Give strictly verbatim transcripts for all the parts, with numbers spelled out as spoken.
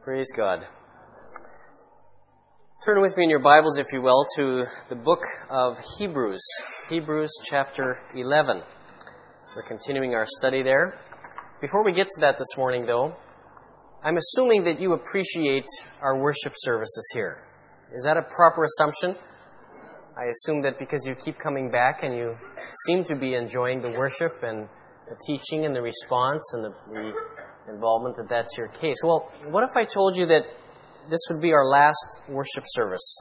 Praise God. Turn with me in your Bibles, if you will, to the book of Hebrews. Hebrews chapter eleven. We're continuing our study there. Before we get to that this morning, though, I'm assuming that you appreciate our worship services here. Is that a proper assumption? I assume that because you keep coming back and you seem to be enjoying the worship and the teaching and the response and the, the involvement, that that's your case. Well, what if I told you that this would be our last worship service?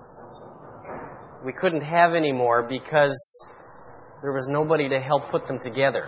We couldn't have any more because there was nobody to help put them together.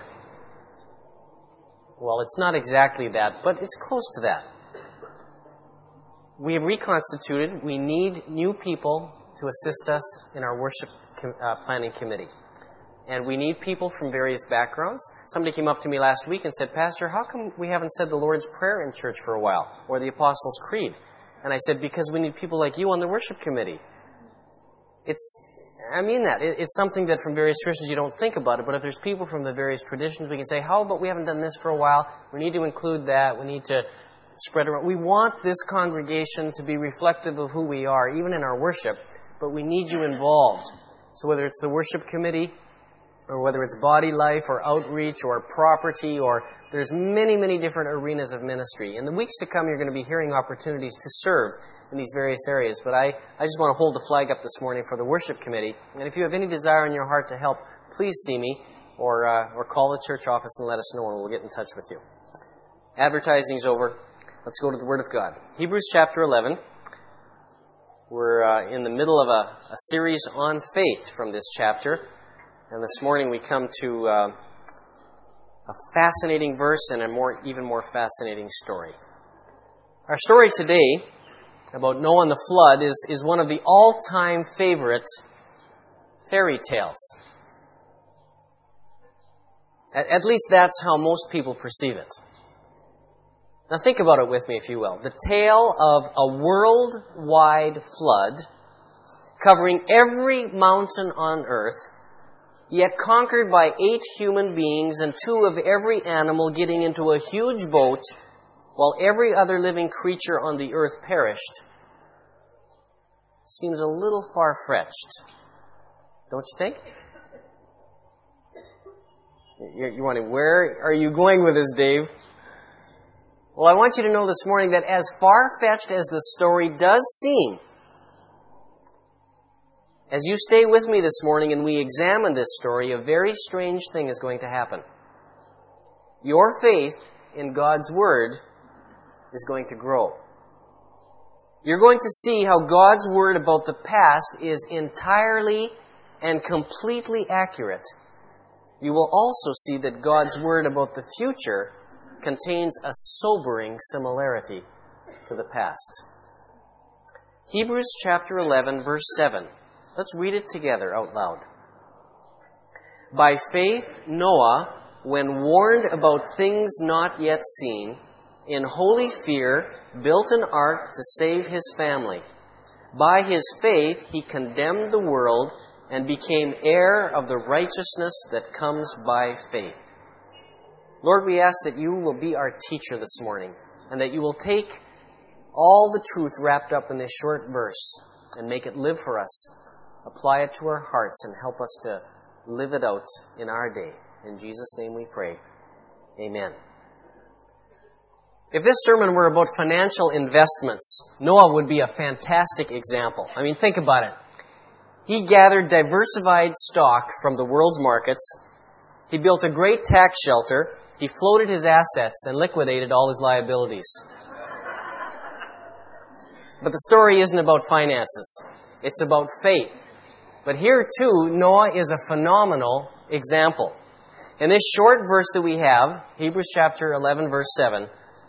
Well, it's not exactly that, but it's close to that. We have reconstituted. We need new people to assist us in our worship uh, planning committee. And we need people from various backgrounds. Somebody came up to me last week and said, "Pastor, how come we haven't said the Lord's Prayer in church for a while, or the Apostles' Creed?" And I said, because we need people like you on the worship committee. It's, I mean that. It, it's something that from various traditions you don't think about it, but if there's people from the various traditions, we can say, how about we haven't done this for a while? We need to include that. We need to spread around. We want this congregation to be reflective of who we are, even in our worship, but we need you involved. So whether it's the worship committee, or whether it's body life, or outreach, or property, or there's many, many different arenas of ministry. In the weeks to come, you're going to be hearing opportunities to serve in these various areas. But I, I just want to hold the flag up this morning for the worship committee. And if you have any desire in your heart to help, please see me, or uh, or call the church office and let us know, and we'll get in touch with you. Advertising's over. Let's go to the Word of God. Hebrews chapter eleven. We're uh, in the middle of a, a series on faith from this chapter. And this morning we come to uh, a fascinating verse and a more, even more fascinating story. Our story today about Noah and the flood is, is one of the all-time favorite fairy tales. At, at least that's how most people perceive it. Now think about it with me, if you will. The tale of a worldwide flood covering every mountain on earth, yet conquered by eight human beings and two of every animal getting into a huge boat while every other living creature on the earth perished, seems a little far-fetched. Don't you think? You're, you're wondering, where are you going with this, Dave? Well, I want you to know this morning that as far-fetched as the story does seem, as you stay with me this morning and we examine this story, a very strange thing is going to happen. Your faith in God's Word is going to grow. You're going to see how God's Word about the past is entirely and completely accurate. You will also see that God's Word about the future contains a sobering similarity to the past. Hebrews chapter eleven, verse seven. Let's read it together out loud. By faith, Noah, when warned about things not yet seen, in holy fear built an ark to save his family. By his faith, he condemned the world and became heir of the righteousness that comes by faith. Lord, we ask that you will be our teacher this morning, and that you will take all the truth wrapped up in this short verse and make it live for us. Apply it to our hearts and help us to live it out in our day. In Jesus' name we pray. Amen. If this sermon were about financial investments, Noah would be a fantastic example. I mean, think about it. He gathered diversified stock from the world's markets. He built a great tax shelter. He floated his assets and liquidated all his liabilities. But the story isn't about finances. It's about faith. But here, too, Noah is a phenomenal example. In this short verse that we have, Hebrews chapter eleven, verse seven,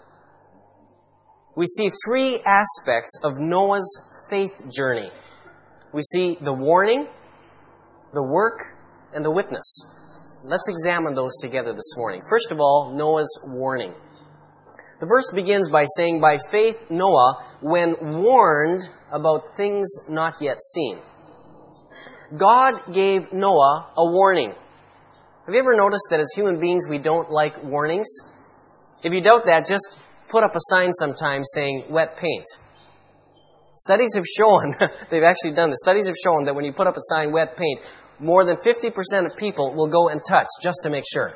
we see three aspects of Noah's faith journey. We see the warning, the work, and the witness. Let's examine those together this morning. First of all, Noah's warning. The verse begins by saying, by faith, Noah, when warned about things not yet seen. God gave Noah a warning. Have you ever noticed that as human beings we don't like warnings? If you doubt that, just put up a sign sometimes saying wet paint. Studies have shown, they've actually done this, studies have shown that when you put up a sign, wet paint, more than fifty percent of people will go and touch just to make sure.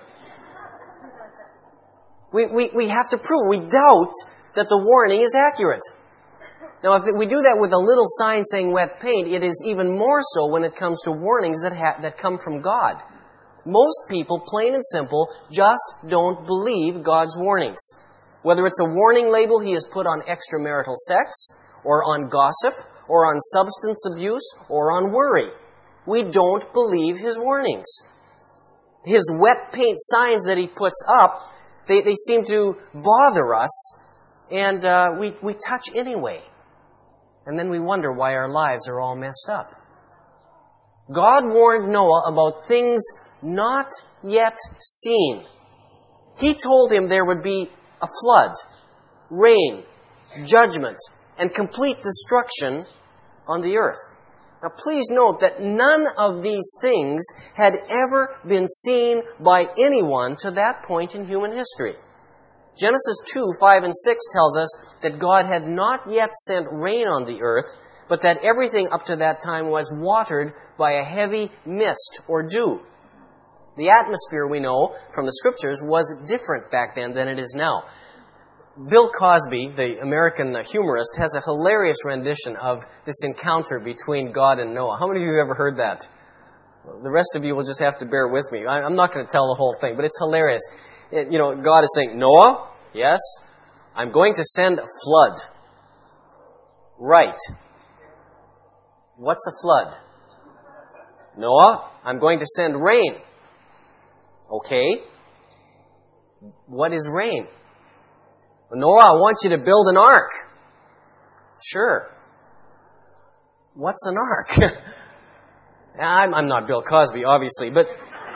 We, we, we have to prove, we doubt that the warning is accurate. Now, if we do that with a little sign saying wet paint, it is even more so when it comes to warnings that ha- that come from God. Most people, plain and simple, just don't believe God's warnings. Whether it's a warning label He has put on extramarital sex, or on gossip, or on substance abuse, or on worry. We don't believe His warnings. His wet paint signs that He puts up, they, they seem to bother us, and uh, we, we touch anyway. And then we wonder why our lives are all messed up. God warned Noah about things not yet seen. He told him there would be a flood, rain, judgment, and complete destruction on the earth. Now please note that none of these things had ever been seen by anyone to that point in human history. Genesis two, five, and six tells us that God had not yet sent rain on the earth, but that everything up to that time was watered by a heavy mist or dew. The atmosphere, we know from the Scriptures, was different back then than it is now. Bill Cosby, the American humorist, has a hilarious rendition of this encounter between God and Noah. How many of you have ever heard that? The rest of you will just have to bear with me. I'm not going to tell the whole thing, but it's hilarious. It, you know, God is saying, Noah, yes, I'm going to send a flood. Right. What's a flood? Noah, I'm going to send rain. Okay. What is rain? Noah, I want you to build an ark. Sure. What's an ark? I'm, I'm not Bill Cosby, obviously, but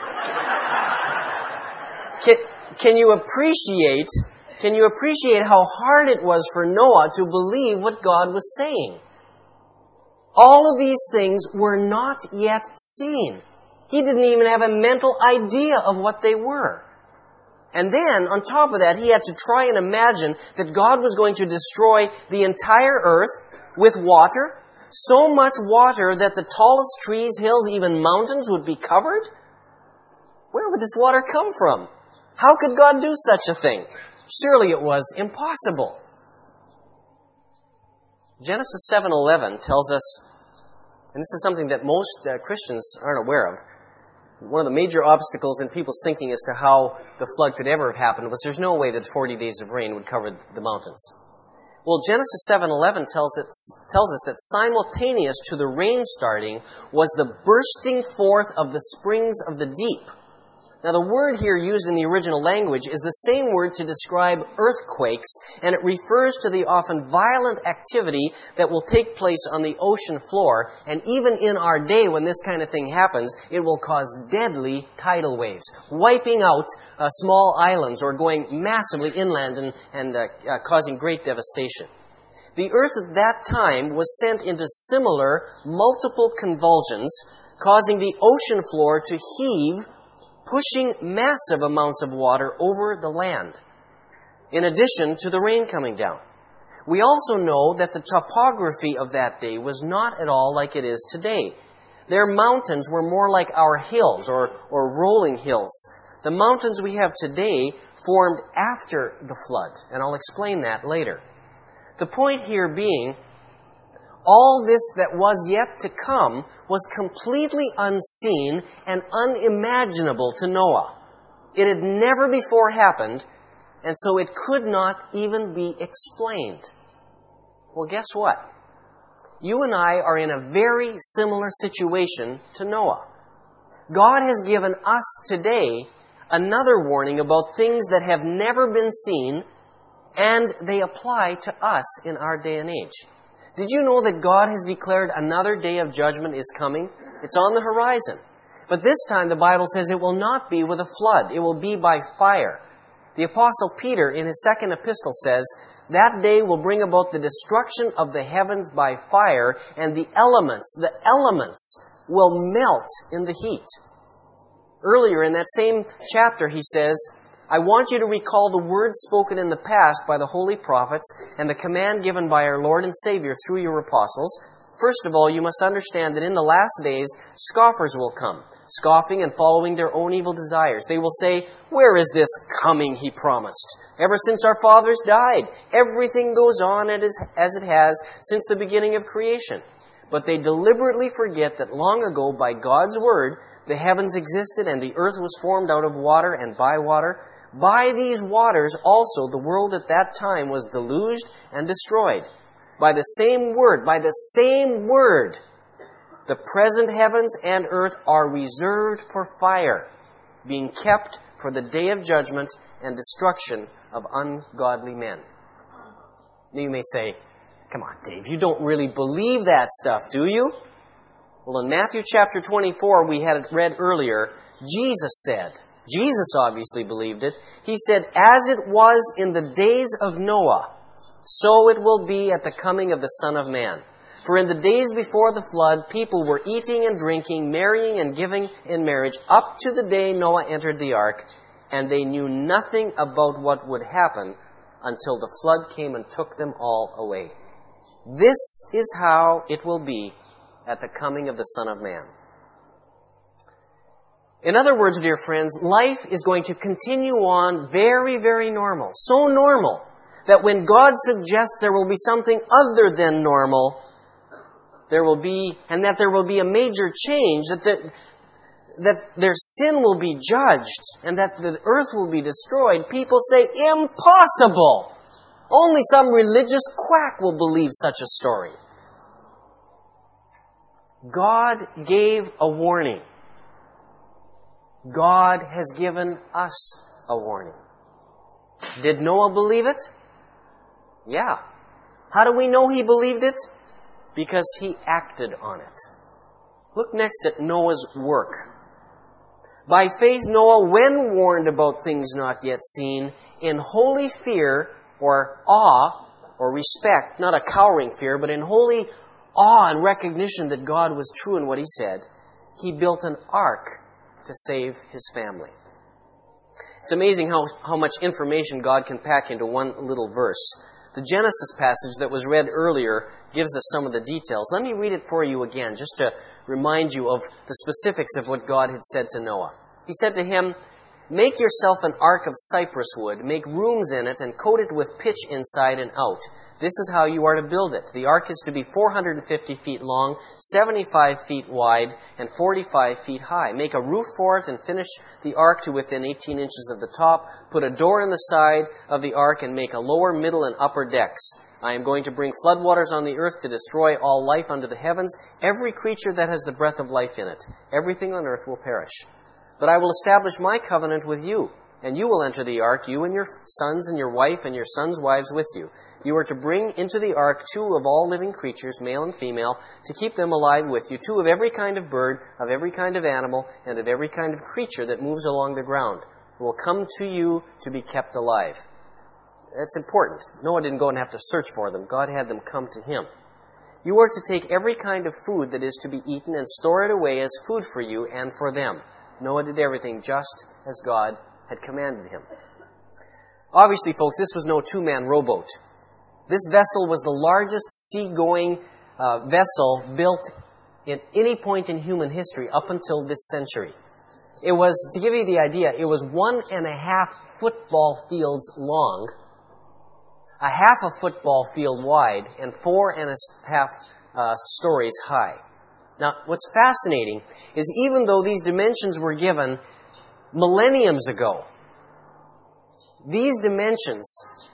can, can you appreciate, can you appreciate how hard it was for Noah to believe what God was saying? All of these things were not yet seen. He didn't even have a mental idea of what they were. And then, on top of that, he had to try and imagine that God was going to destroy the entire earth with water, so much water that the tallest trees, hills, even mountains would be covered. Where would this water come from? How could God do such a thing? Surely it was impossible. Genesis seven eleven tells us, and this is something that most uh, Christians aren't aware of, one of the major obstacles in people's thinking as to how the flood could ever have happened was there's no way that forty days of rain would cover the mountains. Well, Genesis seven eleven tells, that, tells us that simultaneous to the rain starting was the bursting forth of the springs of the deep. Now, the word here used in the original language is the same word to describe earthquakes, and it refers to the often violent activity that will take place on the ocean floor. And even in our day, when this kind of thing happens, it will cause deadly tidal waves, wiping out uh, small islands or going massively inland and, and uh, uh, causing great devastation. The earth at that time was sent into similar multiple convulsions, causing the ocean floor to heave, pushing massive amounts of water over the land, in addition to the rain coming down. We also know that the topography of that day was not at all like it is today. Their mountains were more like our hills, or, or rolling hills. The mountains we have today formed after the flood, and I'll explain that later. The point here being, all this that was yet to come was completely unseen and unimaginable to Noah. It had never before happened, and so it could not even be explained. Well, guess what? You and I are in a very similar situation to Noah. God has given us today another warning about things that have never been seen, and they apply to us in our day and age. Did you know that God has declared another day of judgment is coming? It's on the horizon. But this time the Bible says it will not be with a flood. It will be by fire. The Apostle Peter in his second epistle says, that day will bring about the destruction of the heavens by fire, and the elements, the elements will melt in the heat. Earlier in that same chapter he says, I want you to recall the words spoken in the past by the holy prophets and the command given by our Lord and Savior through your apostles. First of all, you must understand that in the last days, scoffers will come, scoffing and following their own evil desires. They will say, "Where is this coming he promised? Ever since our fathers died, everything goes on as it has since the beginning of creation." But they deliberately forget that long ago, by God's word, the heavens existed and the earth was formed out of water and by water. By these waters also the world at that time was deluged and destroyed. By the same word, by the same word, the present heavens and earth are reserved for fire, being kept for the day of judgment and destruction of ungodly men. Now you may say, "Come on, Dave, you don't really believe that stuff, do you?" Well, in Matthew chapter twenty-four, we had it read earlier, Jesus said, Jesus obviously believed it. He said, "As it was in the days of Noah, so it will be at the coming of the Son of Man. For in the days before the flood, people were eating and drinking, marrying and giving in marriage, up to the day Noah entered the ark, and they knew nothing about what would happen until the flood came and took them all away. This is how it will be at the coming of the Son of Man." In other words, dear friends, life is going to continue on very, very normal. So normal that when God suggests there will be something other than normal, there will be, and that there will be a major change, that the, that their sin will be judged, and that the earth will be destroyed, people say, "Impossible! Only some religious quack will believe such a story." God gave a warning. God has given us a warning. Did Noah believe it? Yeah. How do we know he believed it? Because he acted on it. Look next at Noah's work. By faith, Noah, when warned about things not yet seen, in holy fear or awe or respect, not a cowering fear, but in holy awe and recognition that God was true in what he said, he built an ark to save his family. It's amazing how, how much information God can pack into one little verse. The Genesis passage that was read earlier gives us some of the details. Let me read it for you again, just to remind you of the specifics of what God had said to Noah. He said to him, "Make yourself an ark of cypress wood, make rooms in it, and coat it with pitch inside and out. This is how you are to build it. The ark is to be four hundred fifty feet long, seventy-five feet wide, and forty-five feet high. Make a roof for it and finish the ark to within eighteen inches of the top. Put a door in the side of the ark and make a lower, middle, and upper decks. I am going to bring floodwaters on the earth to destroy all life under the heavens, every creature that has the breath of life in it. Everything on earth will perish. But I will establish my covenant with you, and you will enter the ark, you and your sons and your wife and your sons' wives with you. You are to bring into the ark two of all living creatures, male and female, to keep them alive with you, two of every kind of bird, of every kind of animal, and of every kind of creature that moves along the ground, who will come to you to be kept alive." That's important. Noah didn't go and have to search for them. God had them come to him. "You are to take every kind of food that is to be eaten and store it away as food for you and for them." Noah did everything just as God had commanded him. Obviously, folks, this was no two-man rowboat. This vessel was the largest seagoing uh, vessel built at any point in human history up until this century. It was, to give you the idea, it was one and a half football fields long, a half a football field wide, and four and a half uh, stories high. Now, what's fascinating is even though these dimensions were given millenniums ago, these dimensions,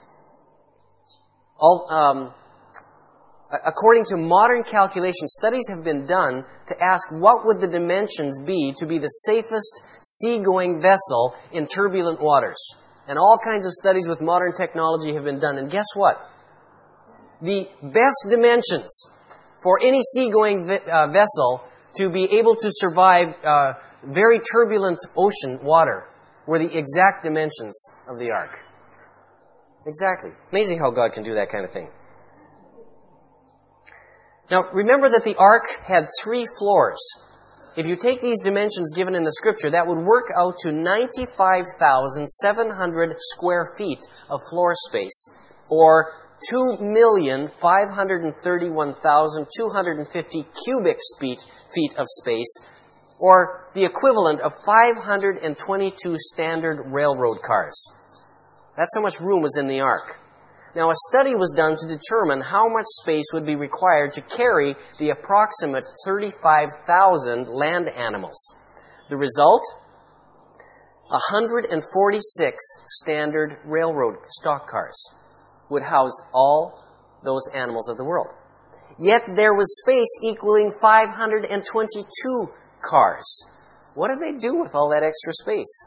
all, um, according to modern calculations, studies have been done to ask what would the dimensions be to be the safest seagoing vessel in turbulent waters. And all kinds of studies with modern technology have been done. And guess what? The best dimensions for any seagoing uh, vessel to be able to survive uh, very turbulent ocean water were the exact dimensions of the ark. Exactly. Amazing how God can do that kind of thing. Now, remember that the ark had three floors. if you take these dimensions given in the Scripture, that would work out to ninety-five thousand seven hundred square feet of floor space, or two million five hundred thirty-one thousand two hundred fifty cubic feet, feet of space, or the equivalent of five hundred twenty-two standard railroad cars. That's how much room was in the ark. Now, a study was done to determine how much space would be required to carry the approximate thirty-five thousand land animals. The result? one hundred forty-six standard railroad stock cars would house all those animals of the world. Yet there was space equaling five hundred twenty-two cars. What did they do with all that extra space?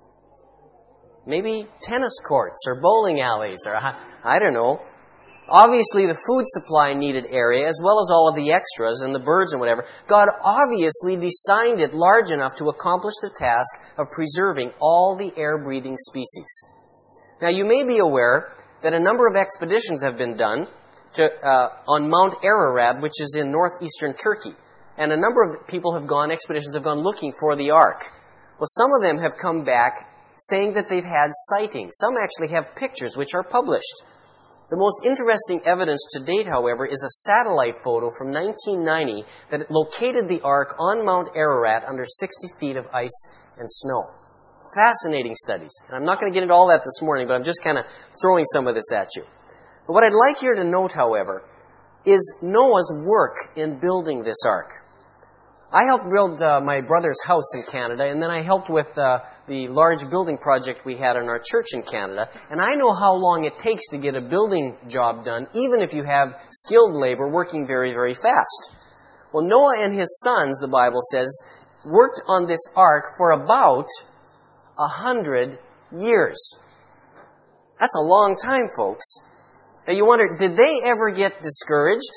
Maybe tennis courts or bowling alleys, or I don't know. Obviously, the food supply needed area, as well as all of the extras and the birds and whatever. God obviously designed it large enough to accomplish the task of preserving all the air-breathing species. Now, you may be aware that a number of expeditions have been done to, uh, on Mount Ararat, which is in northeastern Turkey. And a number of people have gone, expeditions have gone looking for the ark. Well, some of them have come back saying that they've had sightings. Some actually have pictures which are published. The most interesting evidence to date, however, is a satellite photo from nineteen ninety that located the ark on Mount Ararat under sixty feet of ice and snow. Fascinating studies. And I'm not going to get into all that this morning, but I'm just kind of throwing some of this at you. But what I'd like here to note, however, is Noah's work in building this ark. I helped build uh, my brother's house in Canada, and then I helped with uh, the large building project we had in our church in Canada. And I know how long it takes to get a building job done, even if you have skilled labor working very, very fast. Well, Noah and his sons, the Bible says, worked on this ark for about a hundred years. That's a long time, folks. Now you wonder, did they ever get discouraged?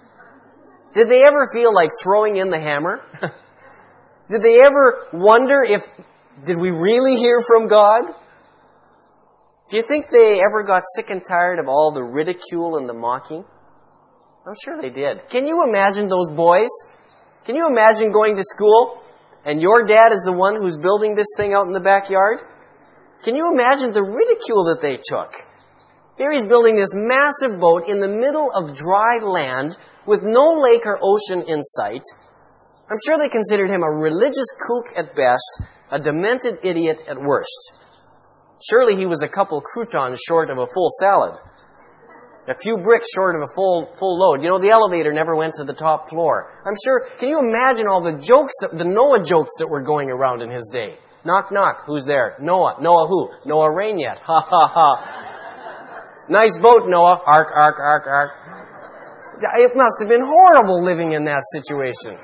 Did they ever feel like throwing in the hammer? Did they ever wonder if, did we really hear from God? Do you think they ever got sick and tired of all the ridicule and the mocking? I'm sure they did. Can you imagine those boys? Can you imagine going to school and your dad is the one who's building this thing out in the backyard? Can you imagine the ridicule that they took? Here he's building this massive boat in the middle of dry land with no lake or ocean in sight. I'm sure they considered him a religious kook at best, a demented idiot at worst. Surely he was a couple croutons short of a full salad. A few bricks short of a full full load. You know, the elevator never went to the top floor. I'm sure, can you imagine all the jokes, that, the Noah jokes that were going around in his day? Knock, knock. Who's there? Noah. Noah who? Noah rain yet. Ha, ha, ha. Nice boat, Noah. Ark, ark, ark, ark. It must have been horrible living in that situation.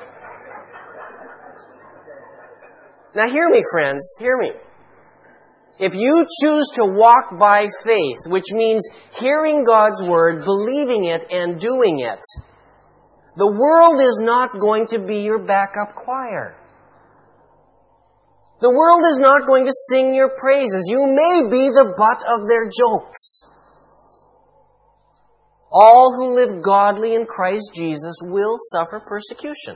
Now hear me, friends. Hear me. If you choose to walk by faith, which means hearing God's word, believing it, and doing it, the world is not going to be your backup choir. The world is not going to sing your praises. You may be the butt of their jokes. All who live godly in Christ Jesus will suffer persecution.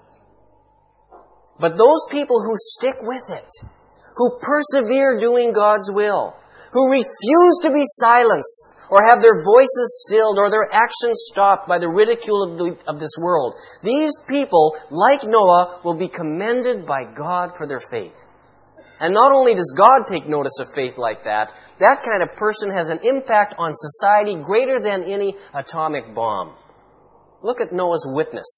But those people who stick with it, who persevere doing God's will, who refuse to be silenced or have their voices stilled or their actions stopped by the ridicule of, the, of this world, these people, like Noah, will be commended by God for their faith. And not only does God take notice of faith like that, that kind of person has an impact on society greater than any atomic bomb. Look at Noah's witness.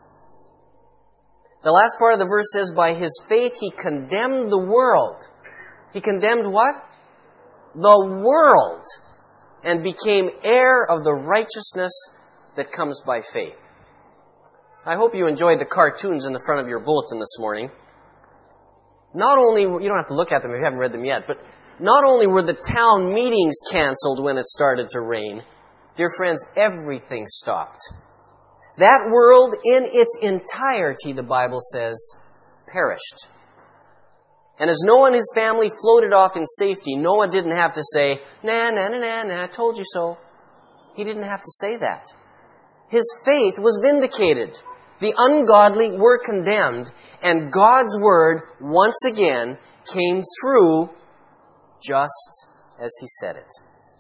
The last part of the verse says, by his faith he condemned the world. He condemned what? The world. And became heir of the righteousness that comes by faith. I hope you enjoyed the cartoons in the front of your bulletin this morning. Not only, you don't have to look at them if you haven't read them yet, but not only were the town meetings canceled when it started to rain, dear friends, everything stopped. That world in its entirety, the Bible says, perished. And as Noah and his family floated off in safety, Noah didn't have to say, nah, nah, nah, nah, nah, I told you so. He didn't have to say that. His faith was vindicated. The ungodly were condemned, and God's word once again came through just as He said it.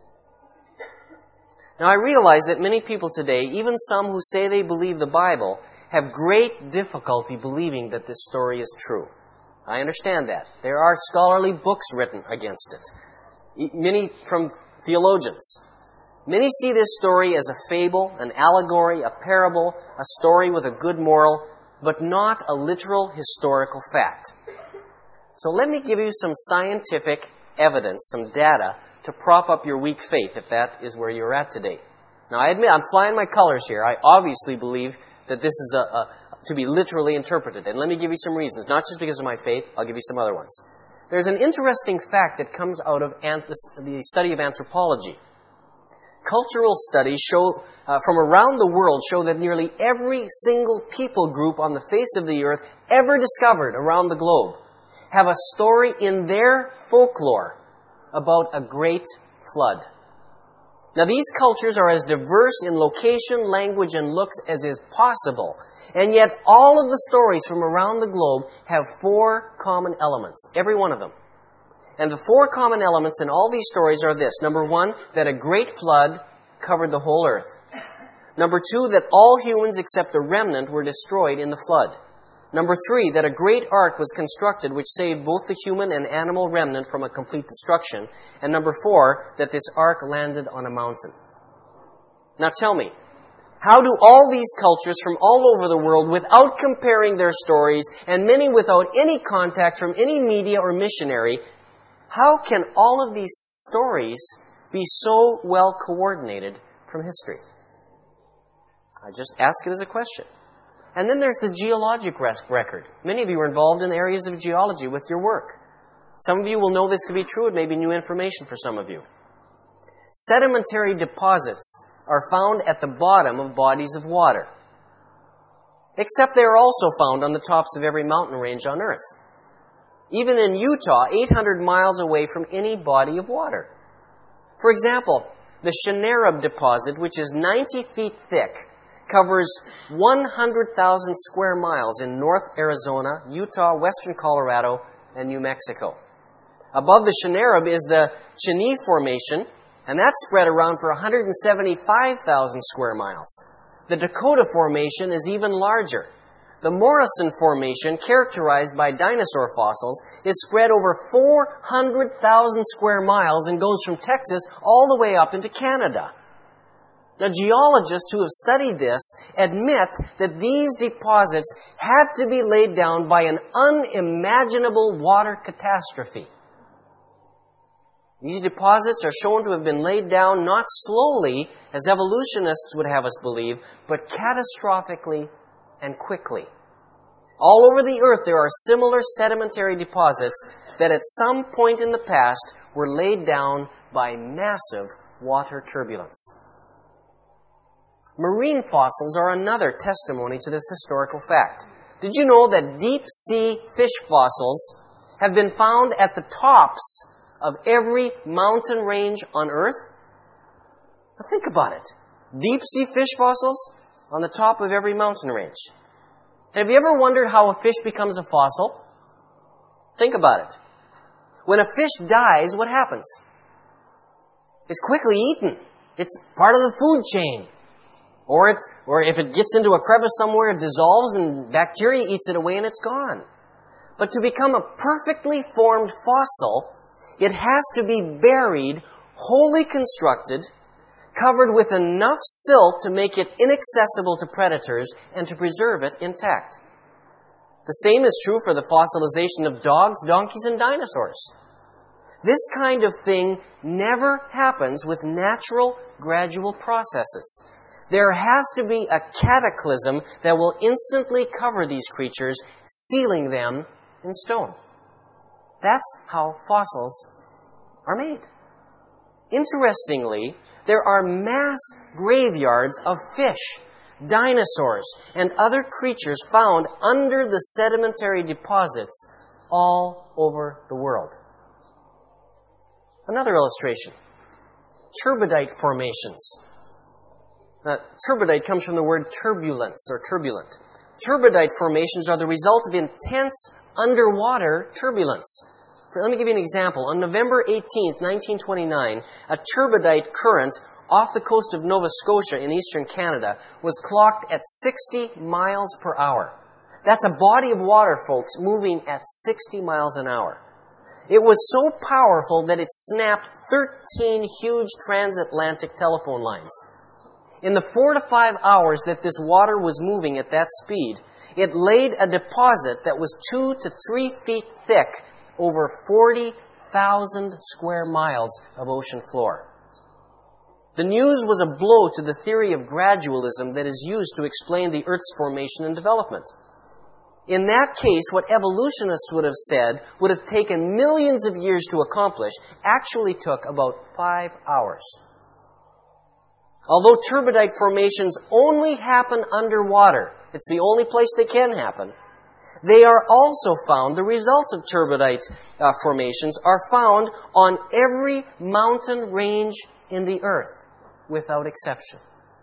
Now, I realize that many people today, even some who say they believe the Bible, have great difficulty believing that this story is true. I understand that. There are scholarly books written against it, many from theologians. Many see this story as a fable, an allegory, a parable, a story with a good moral, but not a literal historical fact. So let me give you some scientific evidence, some data, to prop up your weak faith, if that is where you're at today. Now, I admit, I'm flying my colors here. I obviously believe that this is a, a, to be literally interpreted. And let me give you some reasons. Not just because of my faith, I'll give you some other ones. There's an interesting fact that comes out of anth- the study of anthropology. Cultural studies show uh, from around the world show that nearly every single people group on the face of the earth ever discovered around the globe have a story in their folklore about a great flood. Now, these cultures are as diverse in location, language, and looks as is possible. And yet, all of the stories from around the globe have four common elements, every one of them. And the four common elements in all these stories are this. Number one, that a great flood covered the whole earth. Number two, that all humans except a remnant were destroyed in the flood. Number three, that a great ark was constructed which saved both the human and animal remnant from a complete destruction. And number four, that this ark landed on a mountain. Now tell me, how do all these cultures from all over the world, without comparing their stories, and many without any contact from any media or missionary, how can all of these stories be so well coordinated from history? I just ask it as a question. And then there's the geologic record. Many of you are involved in areas of geology with your work. Some of you will know this to be true. It may be new information for some of you. Sedimentary deposits are found at the bottom of bodies of water. Except they are also found on the tops of every mountain range on Earth. Even in Utah, eight hundred miles away from any body of water. For example, the Shinarab deposit, which is ninety feet thick, covers one hundred thousand square miles in North Arizona, Utah, western Colorado, and New Mexico. Above the Shinarab is the Cheney Formation, and that's spread around for one hundred seventy-five thousand square miles. The Dakota Formation is even larger. The Morrison Formation, characterized by dinosaur fossils, is spread over four hundred thousand square miles and goes from Texas all the way up into Canada. Now, geologists who have studied this admit that these deposits had to be laid down by an unimaginable water catastrophe. These deposits are shown to have been laid down not slowly, as evolutionists would have us believe, but catastrophically and quickly. All over the earth there are similar sedimentary deposits that at some point in the past were laid down by massive water turbulence. Marine fossils are another testimony to this historical fact. Did you know that deep-sea fish fossils have been found at the tops of every mountain range on Earth? Now think about it. Deep-sea fish fossils on the top of every mountain range. And have you ever wondered how a fish becomes a fossil? Think about it. When a fish dies, what happens? It's quickly eaten. It's part of the food chain. Or, it's, or if it gets into a crevice somewhere, it dissolves and bacteria eats it away and it's gone. But to become a perfectly formed fossil, it has to be buried, wholly constructed, covered with enough silt to make it inaccessible to predators and to preserve it intact. The same is true for the fossilization of dogs, donkeys, and dinosaurs. This kind of thing never happens with natural, gradual processes. There has to be a cataclysm that will instantly cover these creatures, sealing them in stone. That's how fossils are made. Interestingly, there are mass graveyards of fish, dinosaurs, and other creatures found under the sedimentary deposits all over the world. Another illustration. Turbidite formations. Now, turbidite comes from the word turbulence or turbulent. turbidite formations are the result of intense underwater turbulence. Let me give you an example. On November eighteenth, nineteen twenty-nine, a turbidite current off the coast of Nova Scotia in eastern Canada was clocked at sixty miles per hour. That's a body of water, folks, moving at sixty miles an hour. It was so powerful that it snapped thirteen huge transatlantic telephone lines. In the four to five hours that this water was moving at that speed, it laid a deposit that was two to three feet thick over forty thousand square miles of ocean floor. The news was a blow to the theory of gradualism that is used to explain the Earth's formation and development. In that case, what evolutionists would have said would have taken millions of years to accomplish actually took about five hours. Although turbidite formations only happen underwater, it's the only place they can happen, they are also found, the results of turbidite uh, formations are found on every mountain range in the earth, without exception.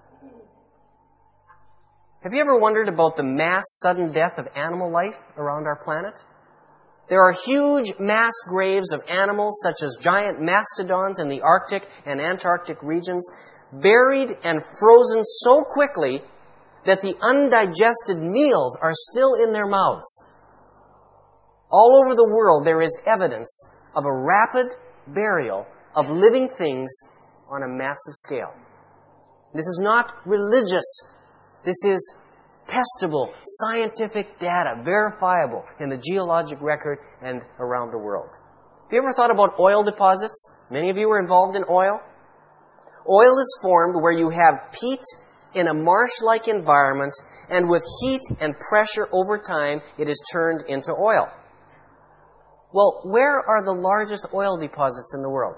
Have you ever wondered about the mass sudden death of animal life around our planet? There are huge mass graves of animals such as giant mastodons in the Arctic and Antarctic regions, buried and frozen so quickly that the undigested meals are still in their mouths. All over the world, there is evidence of a rapid burial of living things on a massive scale. This is not religious. This is testable, scientific data, verifiable in the geologic record and around the world. Have you ever thought about oil deposits? Many of you are involved in oil. Oil is formed where you have peat in a marsh-like environment, and with heat and pressure over time, it is turned into oil. Well, where are the largest oil deposits in the world?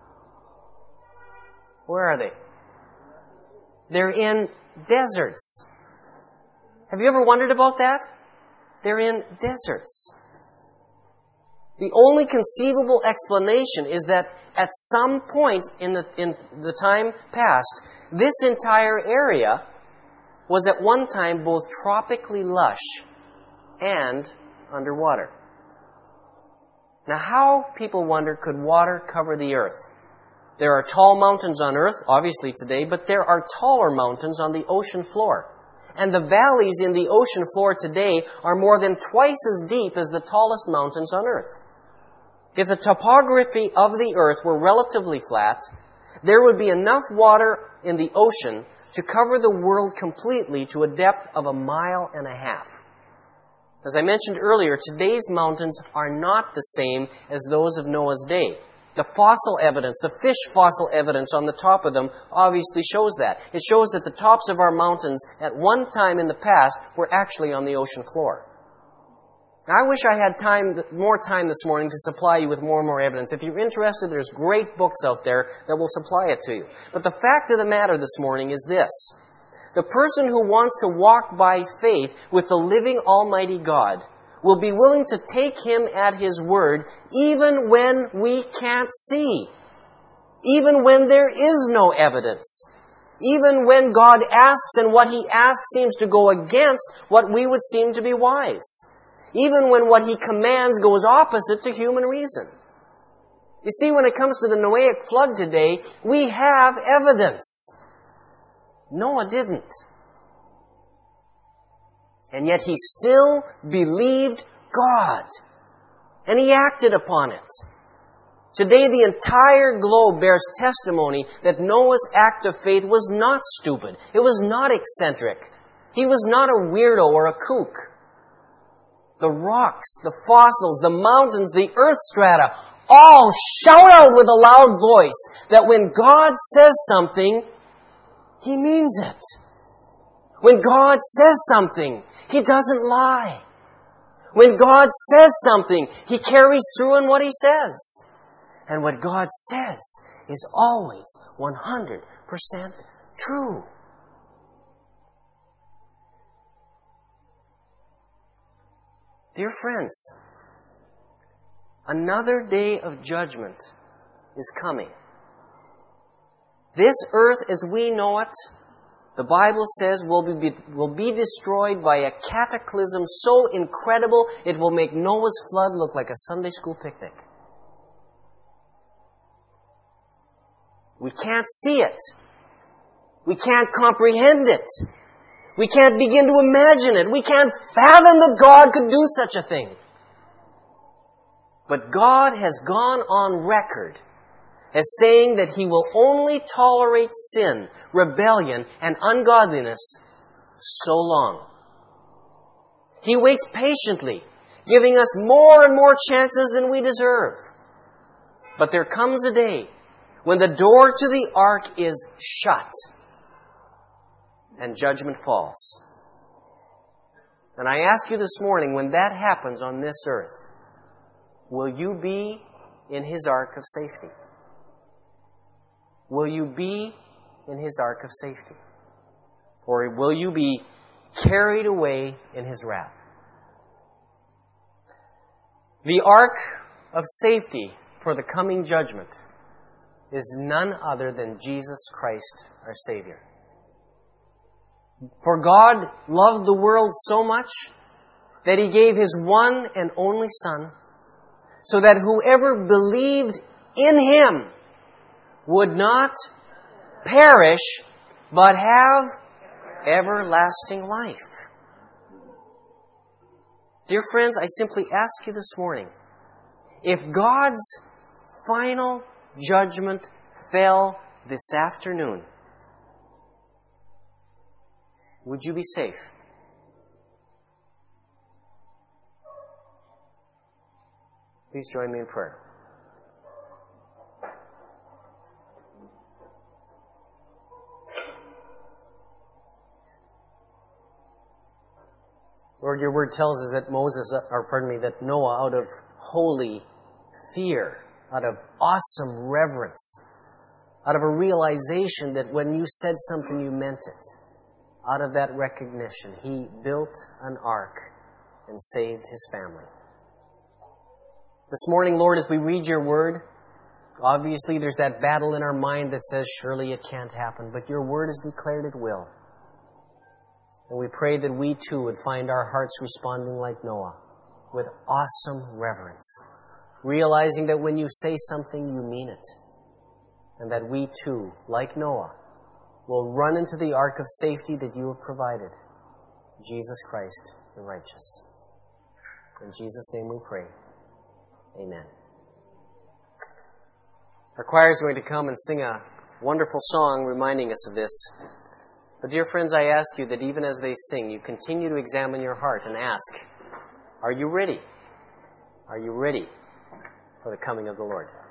Where are they? They're in deserts. Have you ever wondered about that? They're in deserts. The only conceivable explanation is that at some point in the, in the time past, this entire area was at one time both tropically lush and underwater. Now, how, people wonder, could water cover the earth? There are tall mountains on earth, obviously today, but there are taller mountains on the ocean floor. And the valleys in the ocean floor today are more than twice as deep as the tallest mountains on earth. If the topography of the earth were relatively flat, there would be enough water in the ocean to cover the world completely to a depth of a mile and a half. As I mentioned earlier, today's mountains are not the same as those of Noah's day. The fossil evidence, the fish fossil evidence on the top of them obviously shows that. It shows that the tops of our mountains at one time in the past were actually on the ocean floor. Now, I wish I had time, more time this morning to supply you with more and more evidence. If you're interested, there's great books out there that will supply it to you. But the fact of the matter this morning is this. The person who wants to walk by faith with the living Almighty God will be willing to take Him at His word even when we can't see, even when there is no evidence, even when God asks and what He asks seems to go against what we would seem to be wise, even when what He commands goes opposite to human reason. You see, when it comes to the Noahic flood today, we have evidence. Noah didn't. And yet he still believed God. And he acted upon it. Today the entire globe bears testimony that Noah's act of faith was not stupid. It was not eccentric. He was not a weirdo or a kook. The rocks, the fossils, the mountains, the earth strata all shout out with a loud voice that when God says something, He means it. When God says something, He doesn't lie. When God says something, He carries through in what He says. And what God says is always one hundred percent true. Dear friends, another day of judgment is coming. This earth as we know it the Bible says, will be, will be destroyed by a cataclysm so incredible it will make Noah's flood look like a Sunday school picnic. We can't see it. We can't comprehend it. We can't begin to imagine it. We can't fathom that God could do such a thing. But God has gone on record as saying that He will only tolerate sin, rebellion, and ungodliness so long. He waits patiently, giving us more and more chances than we deserve. But there comes a day when the door to the ark is shut and judgment falls. And I ask you this morning, when that happens on this earth, will you be in His ark of safety? Will you be in His ark of safety? Or will you be carried away in His wrath? The ark of safety for the coming judgment is none other than Jesus Christ, our Savior. For God loved the world so much that He gave His one and only Son, so that whoever believed in Him would not perish, but have everlasting life. Dear friends, I simply ask you this morning, if God's final judgment fell this afternoon, would you be safe? Please join me in prayer. Lord, your word tells us that Moses, or pardon me, that Noah, out of holy fear, out of awesome reverence, out of a realization that when you said something, you meant it, out of that recognition, he built an ark and saved his family. This morning, Lord, as we read your word, obviously there's that battle in our mind that says, surely it can't happen, but your word has declared it will. And we pray that we too would find our hearts responding like Noah, with awesome reverence, realizing that when you say something, you mean it. And that we too, like Noah, will run into the ark of safety that you have provided, Jesus Christ the righteous. In Jesus' name we pray. Amen. Our choir is going to come and sing a wonderful song reminding us of this. But dear friends, I ask you that even as they sing, you continue to examine your heart and ask, are you ready? Are you ready for the coming of the Lord?